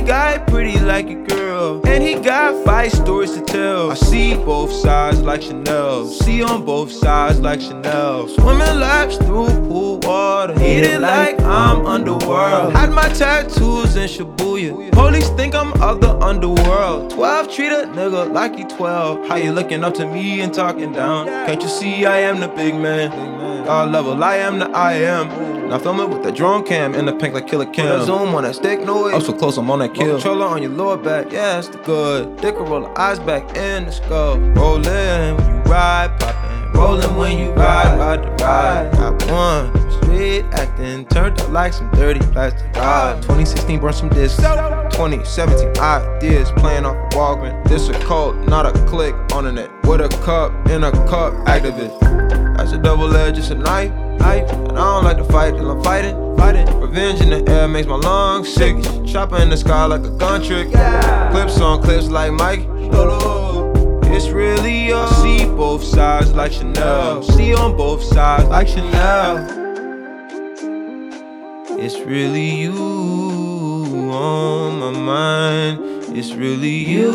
got it pretty like a girl, and he got 5 stories to tell. I see both sides like Chanel, see on both sides like Chanel. Swimming laps through pool water, eat it like I'm underworld. Had my tattoos in Shibuya, police think I'm of the underworld. 12 treat a nigga like he 12. How you looking up to me and talking down? Can't you see I am the big man? God level, I am the I am. Now film it with the drone cam in the pink like Killer Kim. Put a zoom on that stick, no way. I'm so close, I'm on that kill. Controller on your lower back, yeah, that's the good. Dick will roll the eyes back in the skull. Rollin' when you ride, poppin'. Rollin' when you ride the ride. Got one straight acting, turned up like some dirty plastic. 2016 burned some discs. 2017 ideas playing off a Walgreens. This a cult, not a click on the net. With a cup in a cup, activist. That's a double edge, it's a knife. And I don't like to fight till I'm fighting. Revenge in the air makes my lungs sick. Chopper in the sky like a gun trick. Clips on clips like Mike. It's really you. I see both sides like Chanel. See on both sides like Chanel. It's really you on my mind. It's really you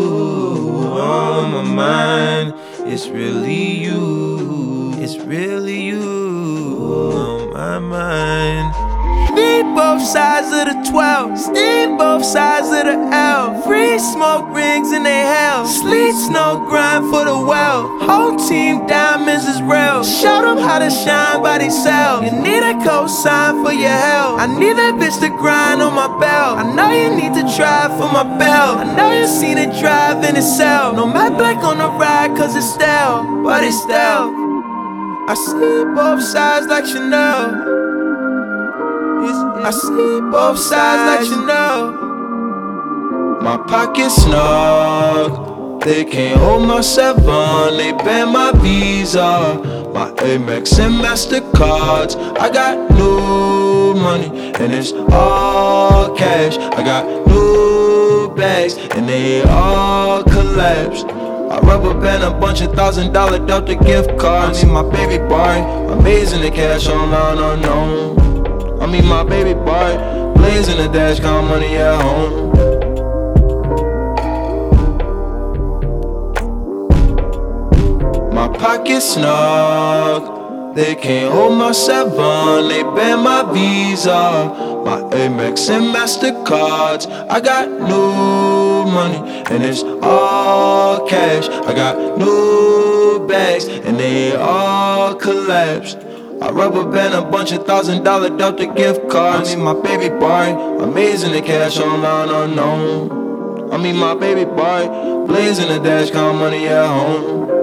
on my mind. It's really you. It's really you on my mind. Need both sides of the 12, steam both sides of the L. Free smoke rings in they hell. Sleet, snow, grind for the well. Whole team diamonds is real. Show them how to shine by themselves. You need a cosign for your help. I need that bitch to grind on my belt. I know you need to try for my belt. I know you seen it drive in itself. No matte black on the ride cause it's stale, but it's stale. I see both sides like Chanel. I see both sides like Chanel. My pocket's snug, they can't hold my 7. They ban my Visa, my Amex and MasterCards. I got new money and it's all cash. I got new bags and they all collapsed. I rubber band a bunch of $1,000 Delta gift cards. I mean my baby boy, amazing the cash online unknown. I mean my baby boy, blazing the dash, count money at home. My pocket's snug, they can't hold my 7. They ban my Visa, my Amex and MasterCards. I got new money and it's all cash. I got new bags and they all collapsed. I rubber band a bunch of $1,000 Delta gift cards. I mean my baby boy, amazing the cash online unknown. I mean my baby boy, blazing the dash, count money at home.